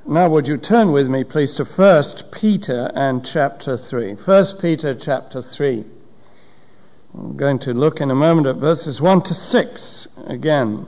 Now would you turn with me, please, to 1 Peter and chapter 3. 1 Peter chapter 3. I'm going to look in a moment at verses 1 to 6 again.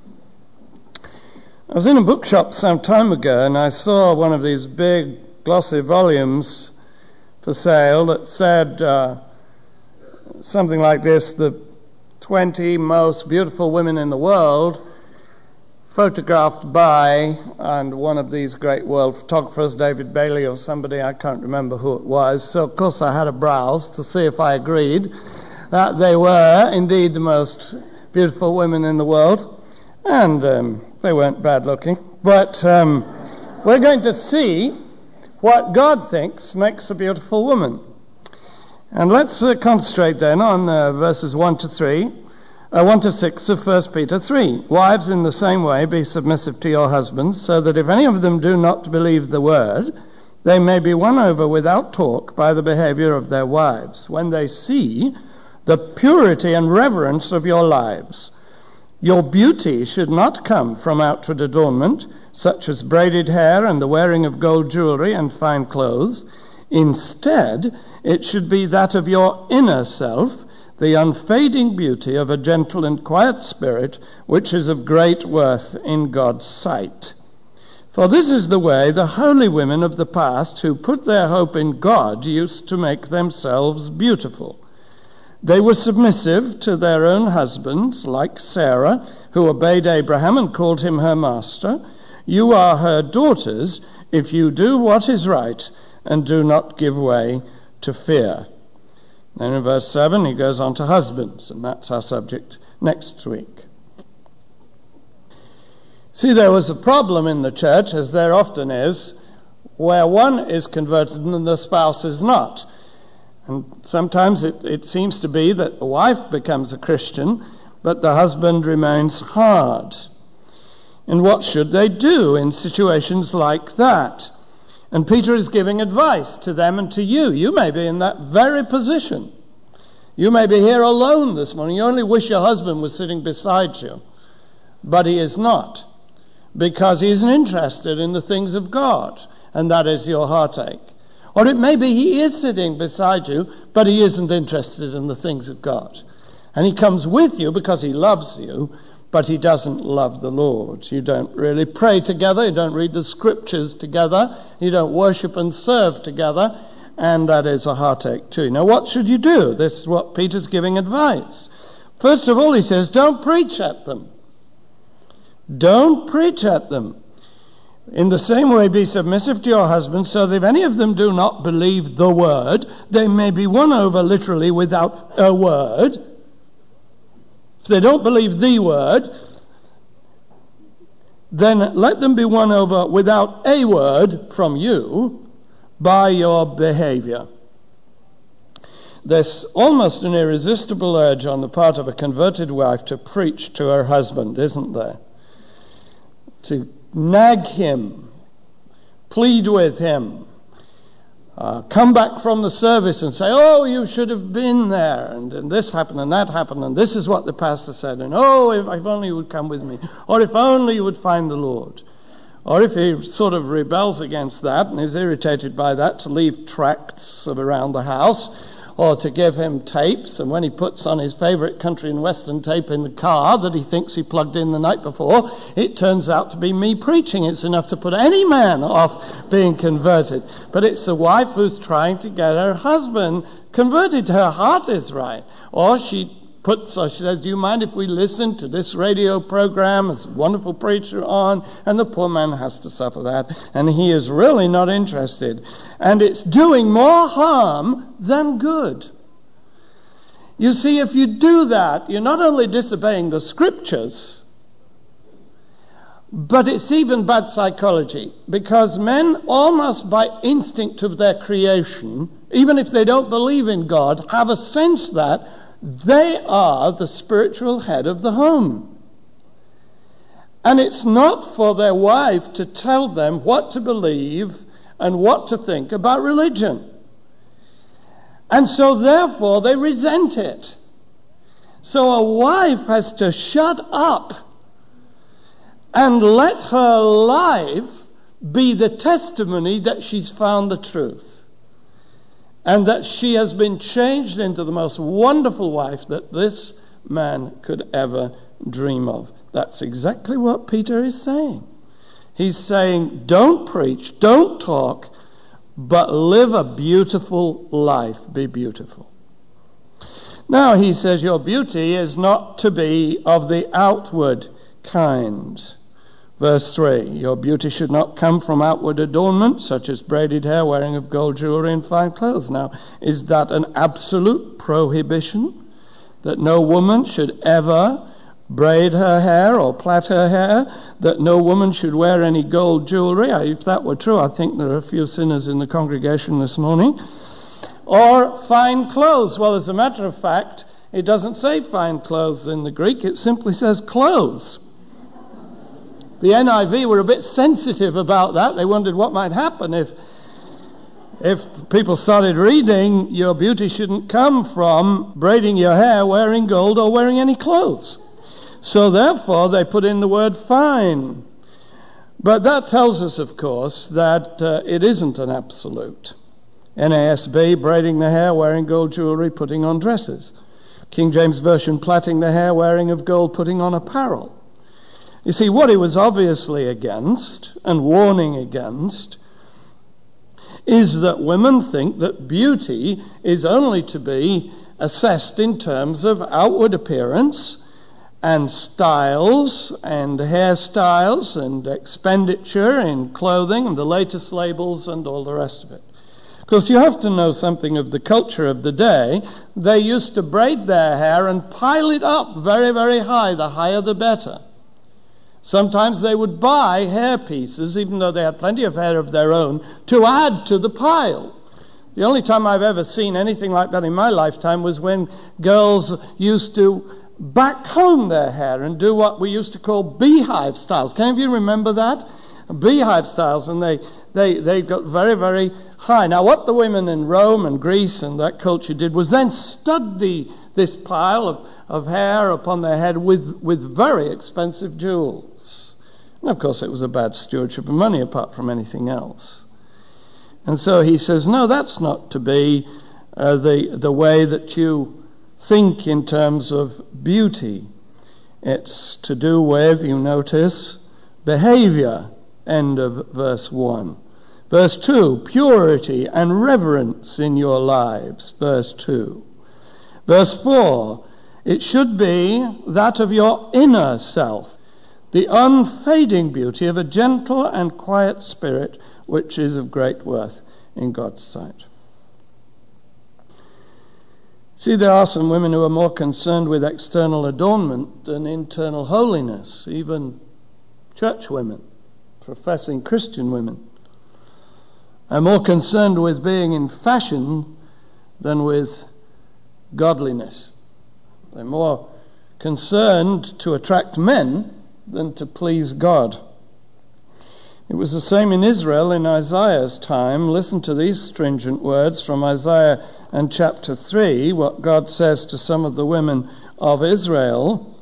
I was in a bookshop some time ago and I saw one of these big glossy volumes for sale that said something like this: the 20 most beautiful women in the world, photographed by, and one of these great world photographers, David Bailey or somebody, I can't remember who it was. So of course I had a browse to see if I agreed that they were indeed the most beautiful women in the world, and they weren't bad looking. But we're going to see what God thinks makes a beautiful woman. And let's concentrate then on verses 1 to 6 of 1 Peter 3. Wives, in the same way, be submissive to your husbands, so that if any of them do not believe the word, they may be won over without talk by the behavior of their wives, when they see the purity and reverence of your lives. Your beauty should not come from outward adornment, such as braided hair and the wearing of gold jewelry and fine clothes. Instead, it should be that of your inner self, the unfading beauty of a gentle and quiet spirit, which is of great worth in God's sight. For this is the way the holy women of the past, who put their hope in God, used to make themselves beautiful. They were submissive to their own husbands, like Sarah, who obeyed Abraham and called him her master. You are her daughters if you do what is right and do not give way to fear. Then in verse 7 he goes on to husbands, and that's our subject next week. See, there was a problem in the church, as there often is, where one is converted and the spouse is not. And sometimes it seems to be that the wife becomes a Christian, but the husband remains hard. And what should they do in situations like that? And Peter is giving advice to them and to you. You may be in that very position. You may be here alone this morning. You only wish your husband was sitting beside you. But he is not, because he isn't interested in the things of God, and that is your heartache. Or it may be he is sitting beside you, but he isn't interested in the things of God. And he comes with you because he loves you, but he doesn't love the Lord. You don't really pray together, you don't read the scriptures together, you don't worship and serve together, and that is a heartache too. Now what should you do? This is what Peter's giving advice. First of all, he says, don't preach at them. Don't preach at them. In the same way, be submissive to your husbands, so that if any of them do not believe the word, they may be won over literally without a word. If they don't believe the word, then let them be won over without a word from you by your behavior. There's almost an irresistible urge on the part of a converted wife to preach to her husband, isn't there? To nag him, plead with him, come back from the service and say, oh, you should have been there, and this happened and that happened, and this is what the pastor said, and oh, if only you would come with me, or if only you would find the Lord. Or if he sort of rebels against that and is irritated by that, to leave tracts around the house, or to give him tapes, and when he puts on his favourite country and western tape in the car that he thinks he plugged in the night before, it turns out to be me preaching. It's enough to put any man off being converted. But it's the wife who's trying to get her husband converted. Her heart is right. Or she says, do you mind if we listen to this radio program? There's a wonderful preacher on, and the poor man has to suffer that, and he is really not interested. And it's doing more harm than good. You see, if you do that, you're not only disobeying the scriptures, but it's even bad psychology, because men, almost by instinct of their creation, even if they don't believe in God, have a sense that they are the spiritual head of the home. And it's not for their wife to tell them what to believe and what to think about religion. And so therefore they resent it. So a wife has to shut up and let her life be the testimony that she's found the truth and that she has been changed into the most wonderful wife that this man could ever dream of. That's exactly what Peter is saying. He's saying, don't preach, don't talk, but live a beautiful life. Be beautiful. Now he says your beauty is not to be of the outward kind. Verse 3, your beauty should not come from outward adornment, such as braided hair, wearing of gold jewelry, and fine clothes. Now, is that an absolute prohibition? That no woman should ever braid her hair or plait her hair? That no woman should wear any gold jewelry? If that were true, I think there are a few sinners in the congregation this morning. Or fine clothes. Well, as a matter of fact, it doesn't say fine clothes in the Greek. It simply says clothes. The NIV were a bit sensitive about that. They wondered what might happen if people started reading, your beauty shouldn't come from braiding your hair, wearing gold, or wearing any clothes. So therefore, they put in the word fine. But that tells us, of course, that it isn't an absolute. NASB, braiding the hair, wearing gold jewelry, putting on dresses. King James Version, plaiting the hair, wearing of gold, putting on apparel. You see, what he was obviously against and warning against is that women think that beauty is only to be assessed in terms of outward appearance and styles and hairstyles and expenditure in clothing and the latest labels and all the rest of it. Because you have to know something of the culture of the day. They used to braid their hair and pile it up very, very high. The higher the better. Sometimes they would buy hair pieces, even though they had plenty of hair of their own, to add to the pile. The only time I've ever seen anything like that in my lifetime was when girls used to backcomb their hair and do what we used to call beehive styles. Can any of you remember that? Beehive styles, and they got very, very high. Now, what the women in Rome and Greece and that culture did was then stud this pile of hair upon their head with very expensive jewels. And of course, it was a bad stewardship of money apart from anything else. And so he says, no, that's not to be the way that you think in terms of beauty. It's to do with, you notice, behavior. End of verse 1. Verse 2, purity and reverence in your lives. Verse 2. Verse 4, it should be that of your inner self, the unfading beauty of a gentle and quiet spirit, which is of great worth in God's sight. See, there are some women who are more concerned with external adornment than internal holiness, even church women, professing Christian women, are more concerned with being in fashion than with godliness. They're more concerned to attract men than to please God. It was the same in Israel in Isaiah's time. Listen to these stringent words from Isaiah and chapter 3, what God says to some of the women of Israel.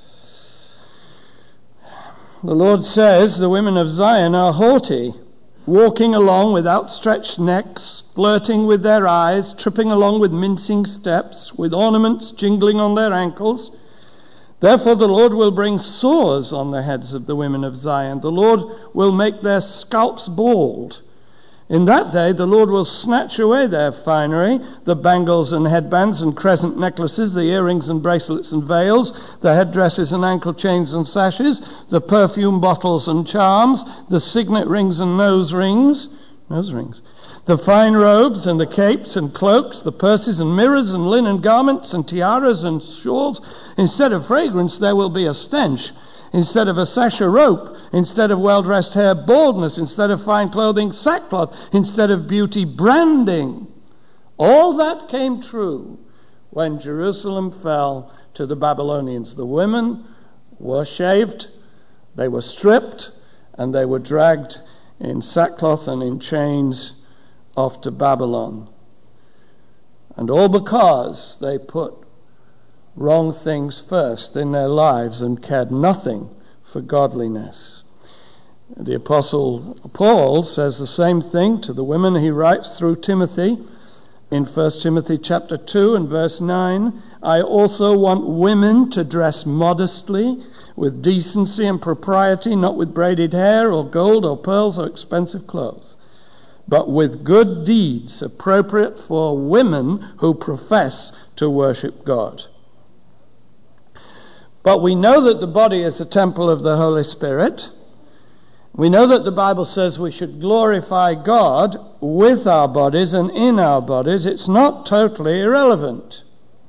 The Lord says, the women of Zion are haughty, walking along with outstretched necks, flirting with their eyes, tripping along with mincing steps, with ornaments jingling on their ankles. Therefore the Lord will bring sores on the heads of the women of Zion. The Lord will make their scalps bald. In that day the Lord will snatch away their finery, the bangles and headbands and crescent necklaces, the earrings and bracelets and veils, the headdresses and ankle chains and sashes, the perfume bottles and charms, the signet rings and nose rings, the fine robes and the capes and cloaks, the purses and mirrors and linen garments and tiaras and shawls. Instead of fragrance there will be a stench. Instead of a sash, a rope. Instead of well-dressed hair, baldness. Instead of fine clothing, sackcloth. Instead of beauty, branding. All that came true when Jerusalem fell to the Babylonians. The women were shaved, they were stripped, and they were dragged in sackcloth and in chains off to Babylon. And all because they put wrong things first in their lives and cared nothing for godliness. The Apostle Paul says the same thing to the women he writes through Timothy. In 1 Timothy chapter 2 and verse 9, I also want women to dress modestly, with decency and propriety, not with braided hair or gold or pearls or expensive clothes, but with good deeds appropriate for women who profess to worship God. But we know that the body is a temple of the Holy Spirit. We know that the Bible says we should glorify God with our bodies and in our bodies. It's not totally irrelevant.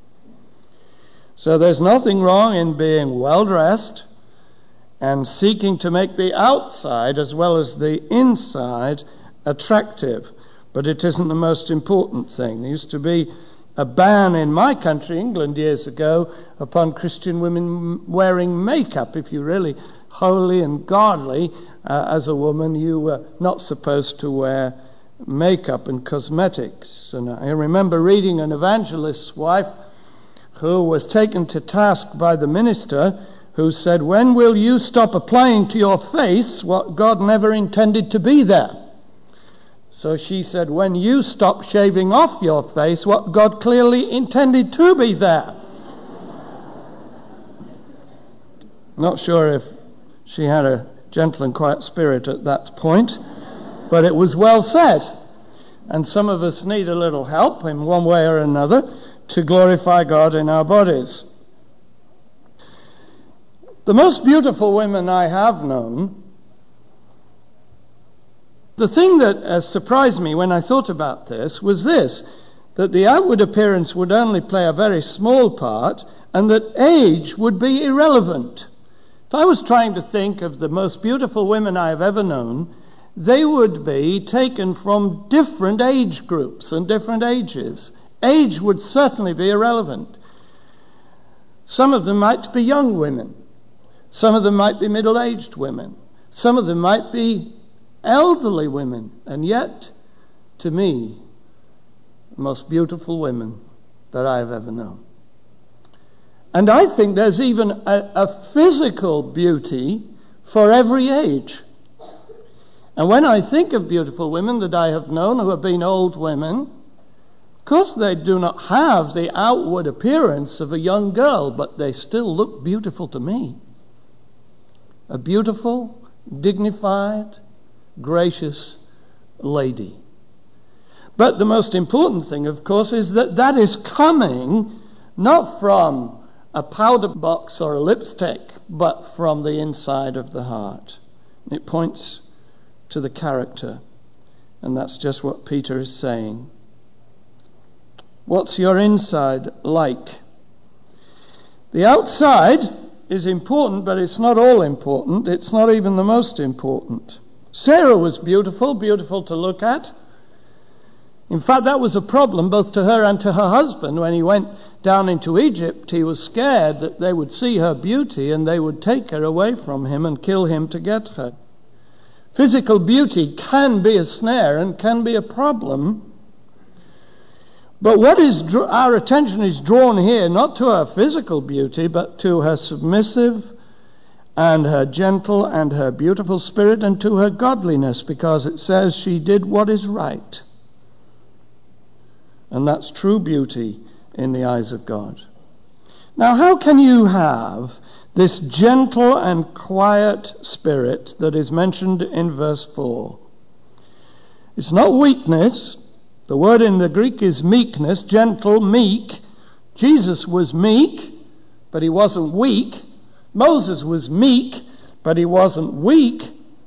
So there's nothing wrong in being well-dressed and seeking to make the outside as well as the inside attractive. But it isn't the most important thing. There used to be a ban in my country, England, years ago, upon Christian women wearing makeup. If you're really holy and godly as a woman, you were not supposed to wear makeup and cosmetics. And I remember reading an evangelist's wife who was taken to task by the minister, who said, when will you stop applying to your face what God never intended to be there? So she said, when you stop shaving off your face what God clearly intended to be there. Not sure if she had a gentle and quiet spirit at that point, but it was well said. And some of us need a little help in one way or another to glorify God in our bodies. The most beautiful women I have known, the thing that surprised me when I thought about this was this, that the outward appearance would only play a very small part and that age would be irrelevant. If I was trying to think of the most beautiful women I have ever known, they would be taken from different age groups and different ages. Age would certainly be irrelevant. Some of them might be young women. Some of them might be middle-aged women. Some of them might be elderly women. And yet, to me, the most beautiful women that I have ever known. And I think there's even a physical beauty for every age. And when I think of beautiful women that I have known who have been old women, of course they do not have the outward appearance of a young girl, but they still look beautiful to me. A beautiful, dignified, gracious lady. But the most important thing, of course, is that that is coming not from a powder box or a lipstick, but from the inside of the heart. It points to the character, and that's just what Peter is saying. What's your inside like? The outside is important, but it's not all important. It's not even the most important. Sarah was beautiful, beautiful to look at. In fact, that was a problem both to her and to her husband. When he went down into Egypt, he was scared that they would see her beauty and they would take her away from him and kill him to get her. Physical beauty can be a snare and can be a problem. But what is our attention is drawn here, not to her physical beauty, but to her submissive and her gentle and her beautiful spirit, and to her godliness, because it says she did what is right. And that's true beauty in the eyes of God. Now, how can you have this gentle and quiet spirit that is mentioned in verse 4? It's not weakness. The word in the Greek is meekness, gentle, meek. Jesus was meek, but he wasn't weak. Moses was meek, but he wasn't weak.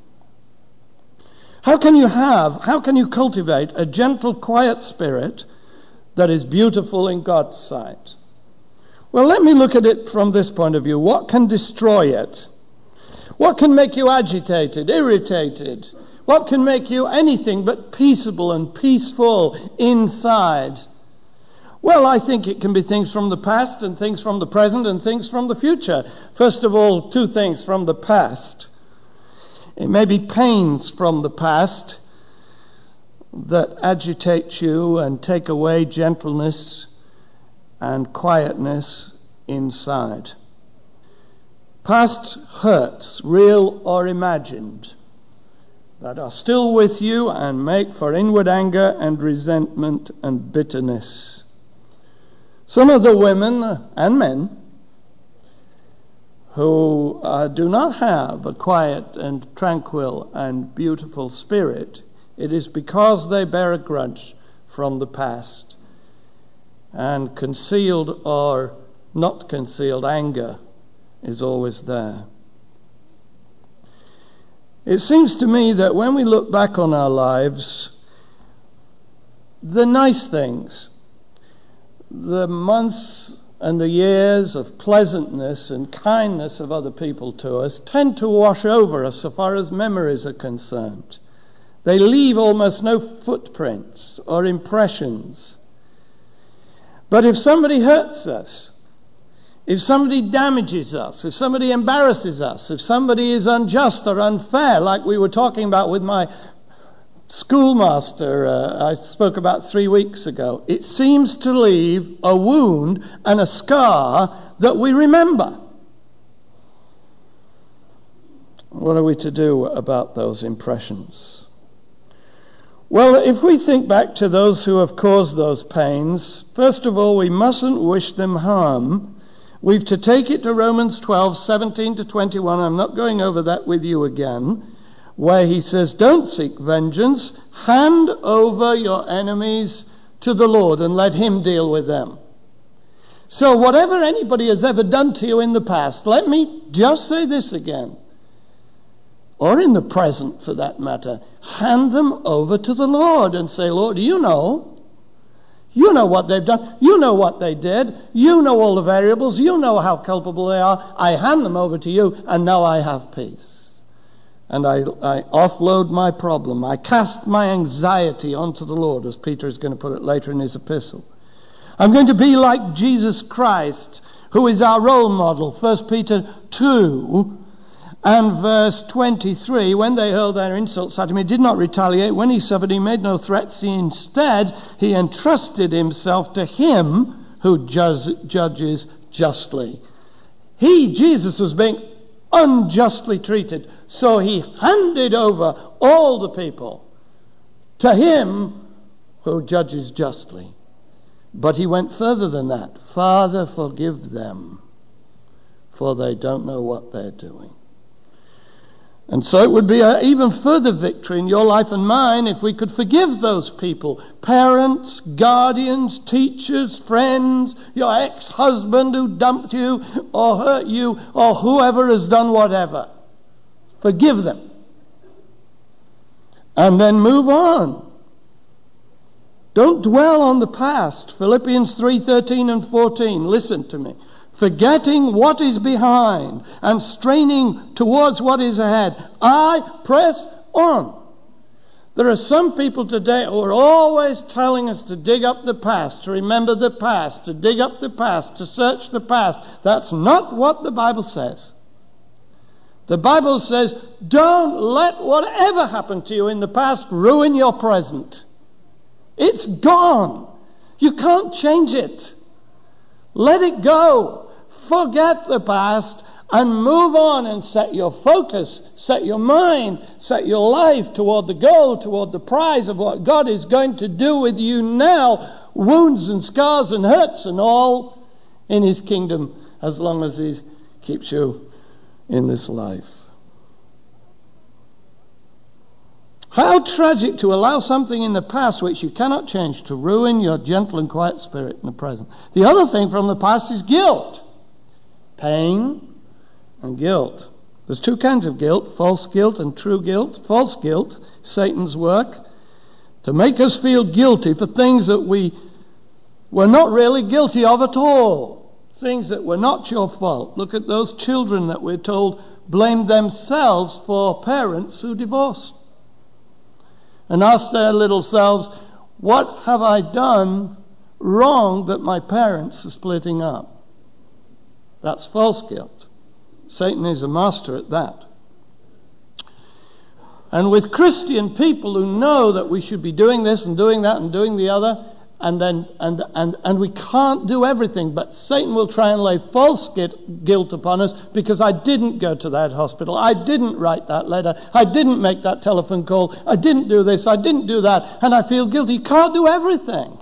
How can you cultivate a gentle, quiet spirit that is beautiful in God's sight? Well, let me look at it from this point of view. What can destroy it? What can make you agitated, irritated? What can make you anything but peaceable and peaceful inside? Well, I think it can be things from the past and things from the present and things from the future. First of all, two things from the past. It may be pains from the past that agitate you and take away gentleness and quietness inside. Past hurts, real or imagined. that are still with you and make for inward anger and resentment and bitterness. Some of the women and men who do not have a quiet and tranquil and beautiful spirit, it is because they bear a grudge from the past, and concealed or not concealed anger is always there. It seems to me that when we look back on our lives, the nice things, the months and the years of pleasantness and kindness of other people to us tend to wash over us so far as memories are concerned. They leave almost no footprints or impressions. But if somebody hurts us, if somebody damages us, if somebody embarrasses us, if somebody is unjust or unfair, like we were talking about with my schoolmaster I spoke about 3 weeks ago, it seems to leave a wound and a scar that we remember. What are we to do about those impressions? Well, if we think back to those who have caused those pains, first of all, we mustn't wish them harm. We've to take it to Romans 12, 17 to 21. I'm not going over that with you again, where he says, don't seek vengeance, hand over your enemies to the Lord and let him deal with them. So whatever anybody has ever done to you in the past, let me just say this again, or in the present for that matter, hand them over to the Lord and say, Lord, you know what they've done, you know what they did, you know all the variables, you know how culpable they are, I hand them over to you, and now I have peace. And I offload my problem. I cast my anxiety onto the Lord, as Peter is going to put it later in his epistle. I'm going to be like Jesus Christ, who is our role model. 1 Peter 2 and verse 23, when they hurled their insults at him, he did not retaliate. When he suffered, he made no threats. Instead, he entrusted himself to him who judges justly. Jesus, was being unjustly treated, so he handed over all the people to him who judges justly. But he went further than that. Father, forgive them, for they don't know what they're doing. And so it would be an even further victory in your life and mine if we could forgive those people, parents, guardians, teachers, friends, your ex-husband who dumped you or hurt you, or whoever has done whatever. Forgive them. And then move on. Don't dwell on the past. Philippians 3:13 and 14. Listen to me. Forgetting what is behind and straining towards what is ahead, I press on. There are some people today who are always telling us to dig up the past, to remember the past, to dig up the past, to search the past. That's not what the Bible says. The Bible says, don't let whatever happened to you in the past ruin your present. It's gone. You can't change it. Let it go. Forget the past and move on and set your focus, set your mind, set your life toward the goal, toward the prize of what God is going to do with you now, wounds and scars and hurts and all, in his kingdom, as long as he keeps you in this life. How tragic to allow something in the past which you cannot change to ruin your gentle and quiet spirit in the present. The other thing from the past is guilt. Pain and guilt. There's two kinds of guilt, false guilt and true guilt. False guilt, Satan's work, to make us feel guilty for things that we were not really guilty of at all. Things that were not your fault. Look at those children that we're told blamed themselves for parents who divorced. And asked their little selves, what have I done wrong that my parents are splitting up? That's false guilt. Satan is a master at that. And with Christian people who know that we should be doing this and doing that and doing the other, And we can't do everything, but Satan will try and lay false guilt upon us because I didn't go to that hospital, I didn't write that letter, I didn't make that telephone call, I didn't do this, I didn't do that, and I feel guilty. You can't do everything.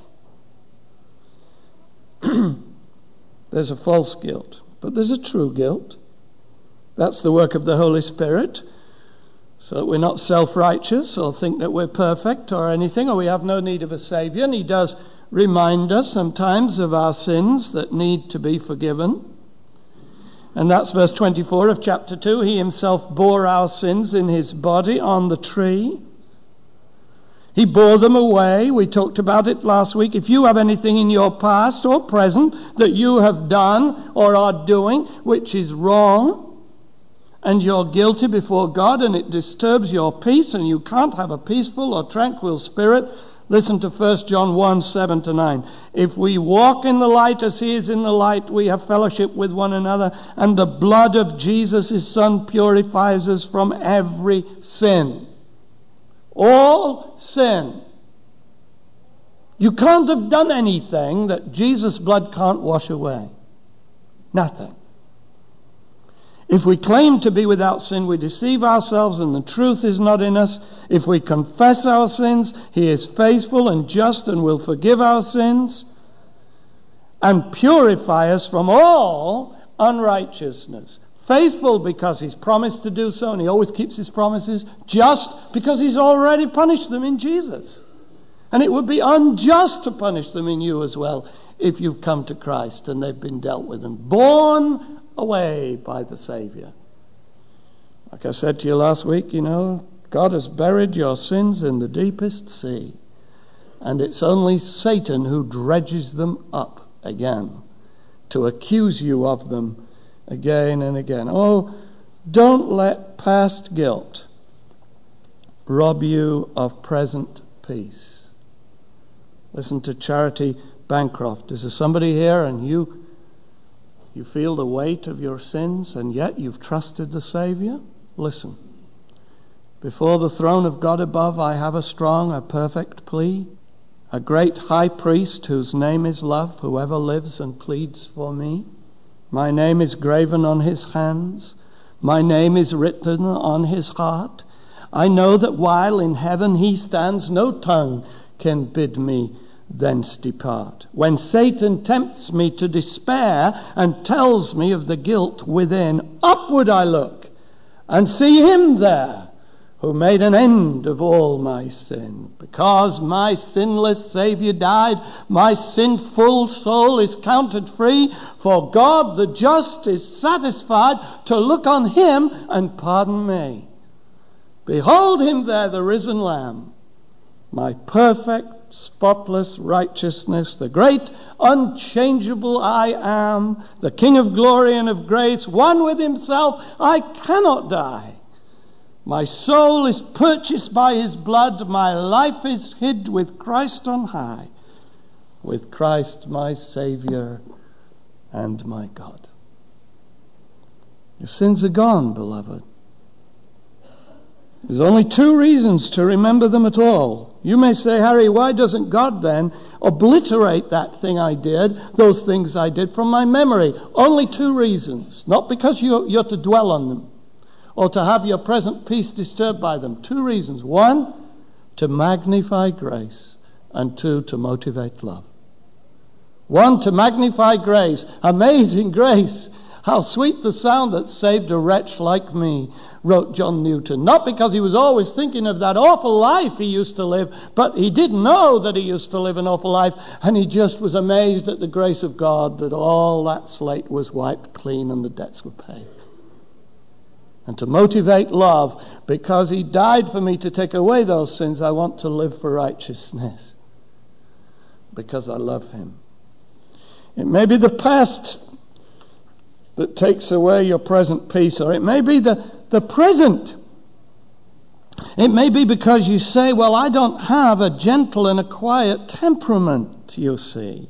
There's a false guilt, but there's a true guilt. That's the work of the Holy Spirit, so that we're not self-righteous or think that we're perfect or anything, or we have no need of a Saviour. And he does remind us sometimes of our sins that need to be forgiven. And that's verse 24 of chapter 2. He himself bore our sins in his body on the tree. He bore them away. We talked about it last week. If you have anything in your past or present that you have done or are doing which is wrong, and you're guilty before God, and it disturbs your peace, and you can't have a peaceful or tranquil spirit, listen to 1 John 1, 7-9. If we walk in the light as he is in the light, we have fellowship with one another, and the blood of Jesus, his Son, purifies us from every sin. All sin. You can't have done anything that Jesus' blood can't wash away. Nothing. If we claim to be without sin, we deceive ourselves and the truth is not in us. If we confess our sins, he is faithful and just and will forgive our sins and purify us from all unrighteousness. Faithful because he's promised to do so, and he always keeps his promises. Just because he's already punished them in Jesus. And it would be unjust to punish them in you as well if you've come to Christ and they've been dealt with and borne away by the Saviour. Like I said to you last week, God has buried your sins in the deepest sea, and it's only Satan who dredges them up again to accuse you of them again and again. Oh, don't let past guilt rob you of present peace. Listen to Charity Bancroft. Is there somebody here and you feel the weight of your sins, and yet you've trusted the Saviour? Listen. Before the throne of God above, I have a strong, a perfect plea. A great high priest whose name is love, whoever lives and pleads for me. My name is graven on his hands. My name is written on his heart. I know that while in heaven he stands, no tongue can bid me thence depart. When Satan tempts me to despair and tells me of the guilt within, upward I look and see him there who made an end of all my sin. Because my sinless Saviour died, my sinful soul is counted free, for God the just is satisfied to look on him and pardon me. Behold him there, the risen Lamb, my perfect, spotless righteousness, the great unchangeable I am, the King of glory and of grace, one with himself. I cannot die. My soul is purchased by his blood. My life is hid with Christ on high, with Christ my Saviour and my God. Your sins are gone, beloved. There's only two reasons to remember them at all. You may say, Harry, why doesn't God then obliterate that thing I did, those things I did from my memory? Only two reasons. Not because you're to dwell on them or to have your present peace disturbed by them. Two reasons. One, to magnify grace, and two, to motivate love. One, to magnify grace. Amazing grace. How sweet the sound that saved a wretch like me, wrote John Newton. Not because he was always thinking of that awful life he used to live, but he did know that he used to live an awful life, and he just was amazed at the grace of God that all that slate was wiped clean and the debts were paid. And to motivate love, because he died for me to take away those sins, I want to live for righteousness, because I love him. It may be the past that takes away your present peace, or it may be the present. It may be because you say, well, I don't have a gentle and a quiet temperament, you see.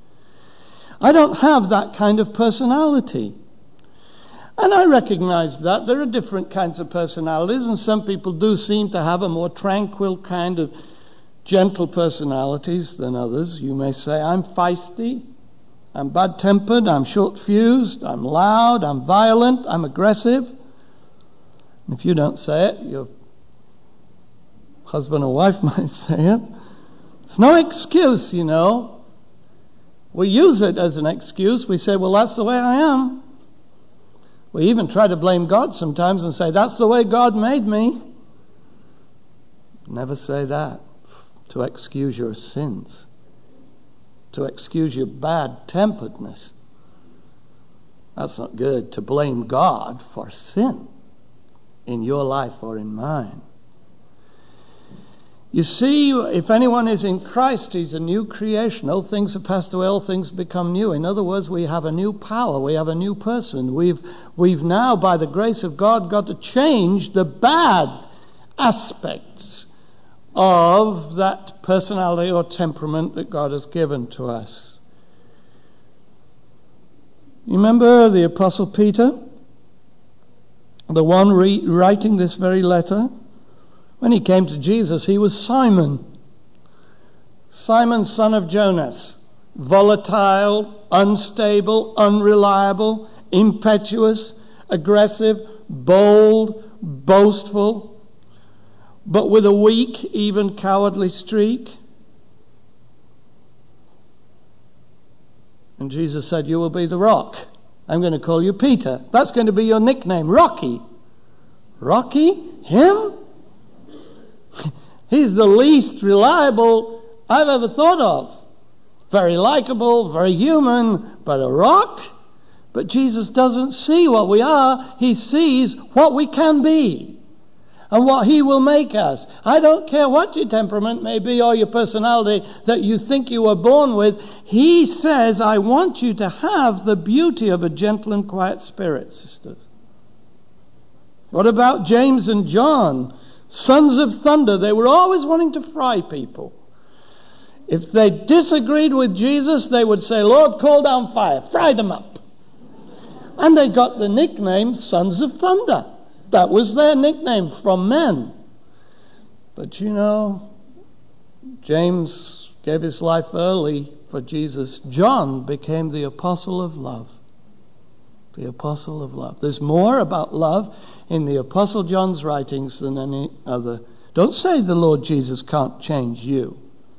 I don't have that kind of personality. And I recognize that. There are different kinds of personalities, and some people do seem to have a more tranquil kind of gentle personalities than others. You may say, I'm feisty, I'm bad-tempered, I'm short-fused, I'm loud, I'm violent, I'm aggressive. And if you don't say it, your husband or wife might say it. It's no excuse, you know. We use it as an excuse. We say, well, that's the way I am. We even try to blame God sometimes and say, that's the way God made me. Never say that to excuse your sins, to excuse your bad-temperedness. That's not good, to blame God for sin in your life or in mine. You see, if anyone is in Christ, he's a new creation. Old things have passed away, all things become new. In other words, we have a new power, we have a new person. We've now, by the grace of God, got to change the bad aspects of that personality or temperament that God has given to us. You remember the Apostle Peter, the one writing this very letter? When he came to Jesus, he was Simon, son of Jonas, volatile, unstable, unreliable, impetuous, aggressive, bold, boastful, but with a weak, even cowardly streak. And Jesus said, you will be the rock. I'm going to call you Peter. That's going to be your nickname, Rocky. Rocky? Him? He's the least reliable I've ever thought of. Very likable, very human, but a rock? But Jesus doesn't see what we are. He sees what we can be and what he will make us. I don't care what your temperament may be or your personality that you think you were born with. He says, I want you to have the beauty of a gentle and quiet spirit, sisters. What about James and John? Sons of thunder. They were always wanting to fry people. If they disagreed with Jesus, they would say, Lord, call down fire. Fry them up. And they got the nickname Sons of Thunder. That was their nickname from men. But you know, James gave his life early for Jesus. John became the apostle of love. The apostle of love. There's more about love in the Apostle John's writings than any other. Don't say the Lord Jesus can't change you.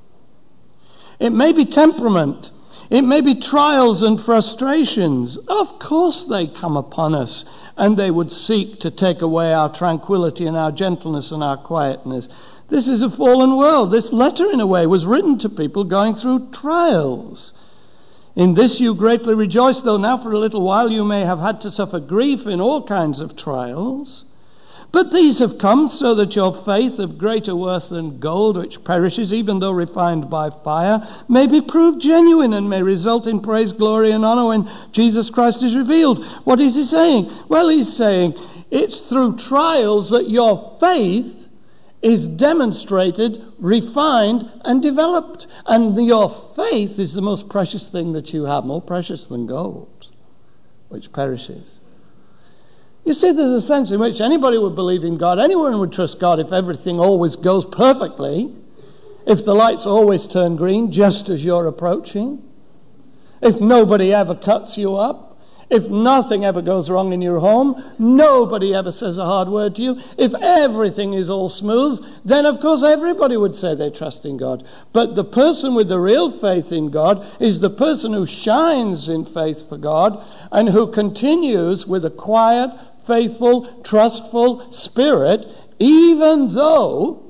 It may be temperament. It may be trials and frustrations. Of course they come upon us, and they would seek to take away our tranquility and our gentleness and our quietness. This is a fallen world. This letter, in a way, was written to people going through trials. In this you greatly rejoice, though now for a little while you may have had to suffer grief in all kinds of trials. But these have come so that your faith, of greater worth than gold, which perishes even though refined by fire, may be proved genuine and may result in praise, glory, and honor when Jesus Christ is revealed. What is he saying? Well, he's saying it's through trials that your faith is demonstrated, refined, and developed. And your faith is the most precious thing that you have, more precious than gold, which perishes. You see, there's a sense in which anybody would believe in God, anyone would trust God if everything always goes perfectly, if the lights always turn green just as you're approaching, if nobody ever cuts you up, if nothing ever goes wrong in your home, nobody ever says a hard word to you, if everything is all smooth, then of course everybody would say they trust in God. But the person with the real faith in God is the person who shines in faith for God and who continues with a quiet, faithful, trustful spirit, even though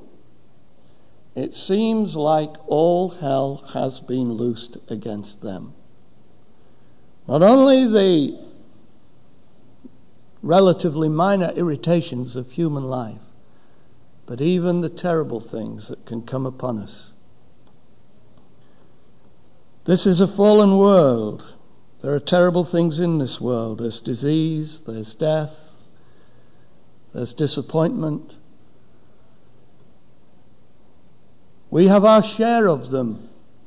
it seems like all hell has been loosed against them. Not only the relatively minor irritations of human life, but even the terrible things that can come upon us. This is a fallen world. There are terrible things in this world. There's disease, there's death, there's disappointment. We have our share of them.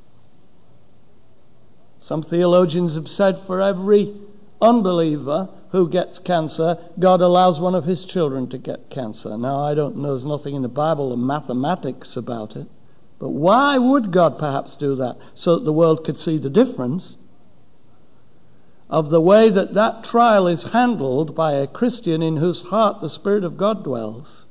Some theologians have said for every unbeliever who gets cancer, God allows one of his children to get cancer. Now, I don't know, there's nothing in the Bible or mathematics about it, But why would God perhaps do that? So that the world could see the difference of the way that that trial is handled by a Christian in whose heart the Spirit of God dwells,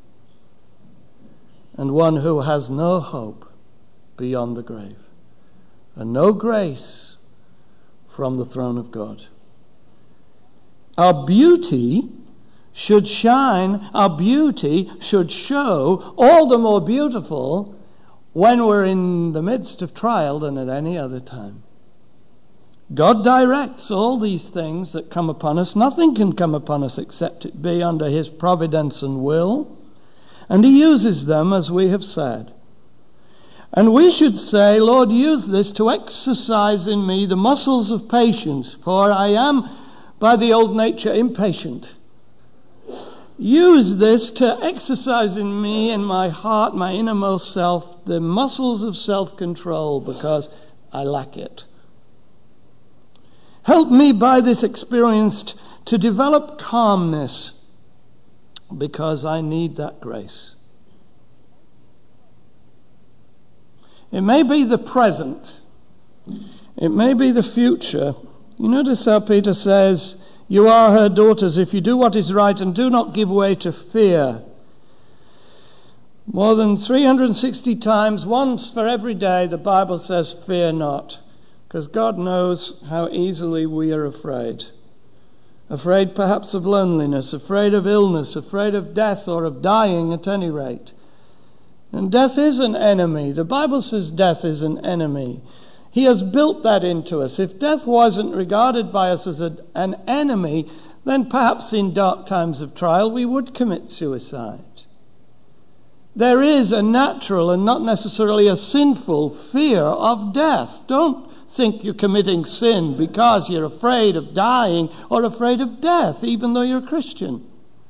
and one who has no hope beyond the grave, and no grace from the throne of God. Our beauty should shine, our beauty should show all the more beautiful when we're in the midst of trial than at any other time. God directs all these things that come upon us. Nothing can come upon us except it be under his providence and will. And he uses them, as we have said. And we should say, Lord, use this to exercise in me the muscles of patience, for I am by the old nature impatient. Use this to exercise in me, in my heart, my innermost self, the muscles of self-control, because I lack it. Help me by this experience to develop calmness, because I need that grace. It may be the present. It may be the future. You notice how Peter says, you are her daughters if you do what is right and do not give way to fear. More than 360 times, once for every day, the Bible says, fear not. Because God knows how easily we are afraid. Afraid perhaps of loneliness, afraid of illness, afraid of death or of dying at any rate. And death is an enemy. The Bible says death is an enemy. He has built that into us. If death wasn't regarded by us as an enemy, then perhaps in dark times of trial we would commit suicide. There is a natural and not necessarily a sinful fear of death. Don't think you're committing sin because you're afraid of dying or afraid of death, even though you're a Christian.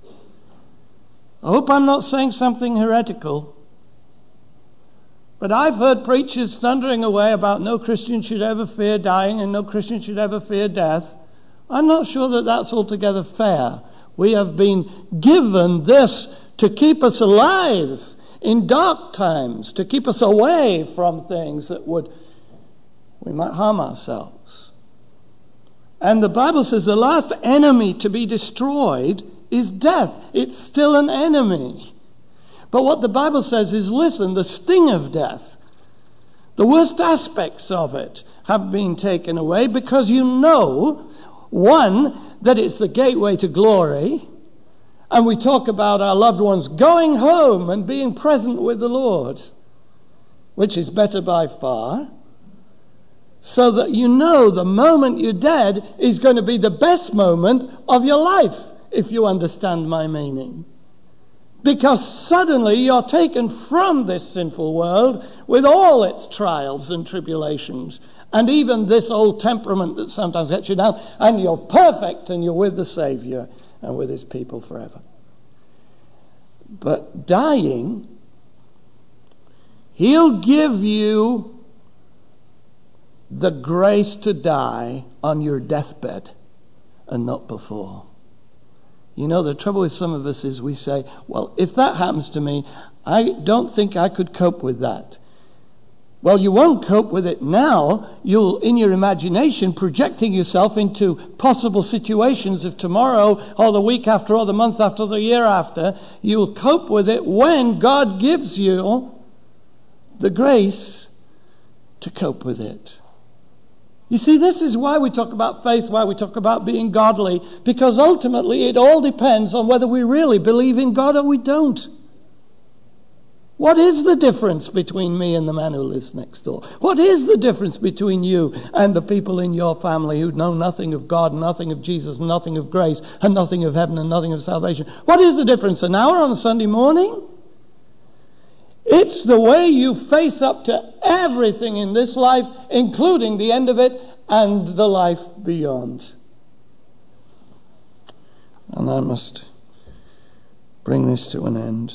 I hope I'm not saying something heretical. But I've heard preachers thundering away about no Christian should ever fear dying and no Christian should ever fear death. I'm not sure that that's altogether fair. We have been given this to keep us alive in dark times, to keep us away from things that we might harm ourselves. And the Bible says the last enemy to be destroyed is death. It's still an enemy. But what the Bible says is, listen, the sting of death, the worst aspects of it have been taken away, because you know, one, that it's the gateway to glory. And we talk about our loved ones going home and being present with the Lord, which is better by far. So that you know the moment you're dead is going to be the best moment of your life, if you understand my meaning. Because suddenly you're taken from this sinful world with all its trials and tribulations, and even this old temperament that sometimes gets you down, and you're perfect and you're with the Savior and with his people forever. But dying, he'll give you the grace to die on your deathbed and not before. You know, the trouble with some of us is we say, well, if that happens to me, I don't think I could cope with that. Well, you won't cope with it now. You'll, in your imagination, projecting yourself into possible situations of tomorrow or the week after or the month after, the year after. You'll cope with it when God gives you the grace to cope with it. You see, this is why we talk about faith, why we talk about being godly, because ultimately it all depends on whether we really believe in God or we don't. What is the difference between me and the man who lives next door? What is the difference between you and the people in your family who know nothing of God, nothing of Jesus, nothing of grace, and nothing of heaven, and nothing of salvation? What is the difference? An hour on a Sunday morning? It's the way you face up to everything in this life, including the end of it and the life beyond. And I must bring this to an end.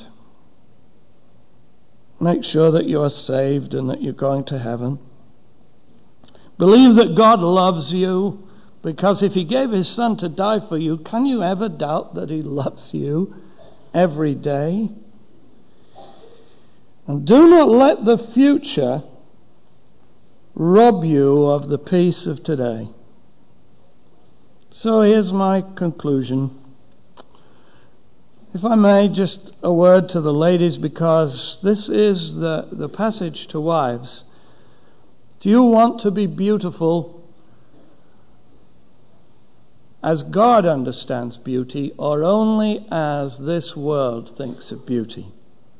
Make sure that you are saved and that you're going to heaven. Believe that God loves you, because if he gave his son to die for you, can you ever doubt that he loves you every day? And do not let the future rob you of the peace of today. So here's my conclusion. If I may, just a word to the ladies, because this is the passage to wives. Do you want to be beautiful as God understands beauty, or only as this world thinks of beauty?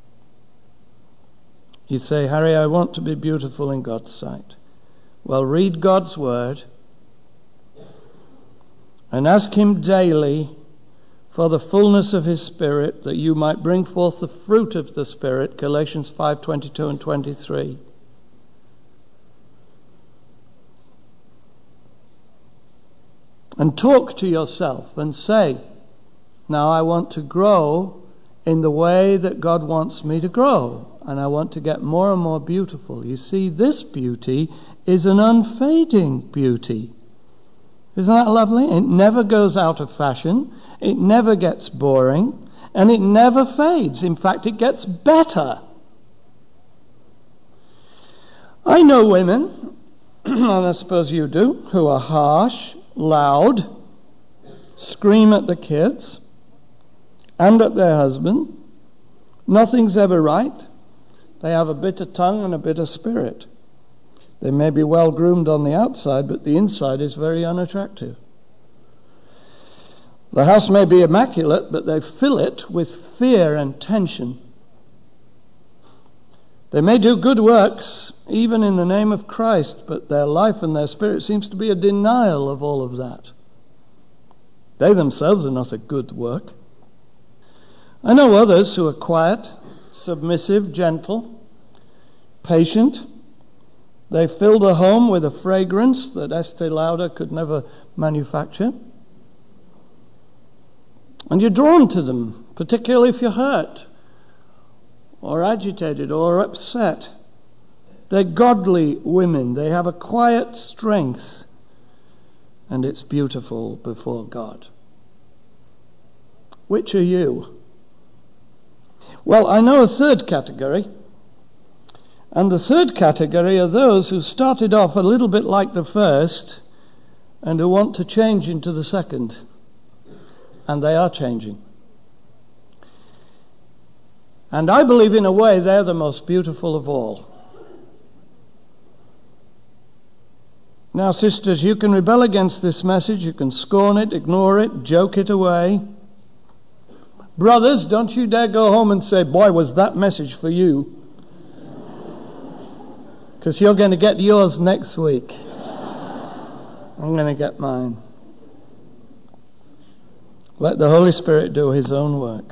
You say, Harry, I want to be beautiful in God's sight. Well, read God's word and ask him daily for the fullness of his Spirit, that you might bring forth the fruit of the Spirit, Galatians 5:22 and 23. And talk to yourself and say, now I want to grow in the way that God wants me to grow, and I want to get more and more beautiful. You see, this beauty is an unfading beauty. Isn't that lovely? It never goes out of fashion, it never gets boring, and it never fades. In fact, it gets better. I know women, and I suppose you do, who are harsh, loud, scream at the kids and at their husband. Nothing's ever right. They have a bitter tongue and a bitter spirit. They may be well groomed on the outside, but the inside is very unattractive. The house may be immaculate, but they fill it with fear and tension. They may do good works, even in the name of Christ, but their life and their spirit seems to be a denial of all of that. They themselves are not a good work. I know others who are quiet, submissive, gentle, patient. They fill the home with a fragrance that Estee Lauder could never manufacture. And you're drawn to them, particularly if you're hurt, or agitated, or upset. They're godly women. They have a quiet strength, and it's beautiful before God. Which are you? Well, I know a third category, and the third category are those who started off a little bit like the first and who want to change into the second. And they are changing. And I believe in a way they're the most beautiful of all. Now, sisters, you can rebel against this message, you can scorn it, ignore it, joke it away. Brothers, don't you dare go home and say, boy, was that message for you. Because you're going to get yours next week. I'm going to get mine. Let the Holy Spirit do his own work.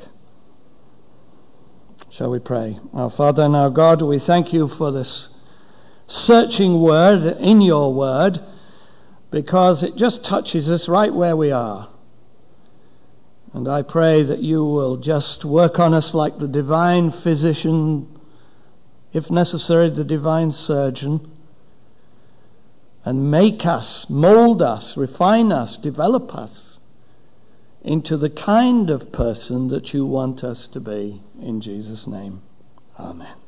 Shall we pray? Our Father and our God, we thank you for this searching word in your word, because it just touches us right where we are. And I pray that you will just work on us like the divine physician, if necessary, the divine surgeon, and make us, mold us, refine us, develop us into the kind of person that you want us to be. In Jesus' name, amen.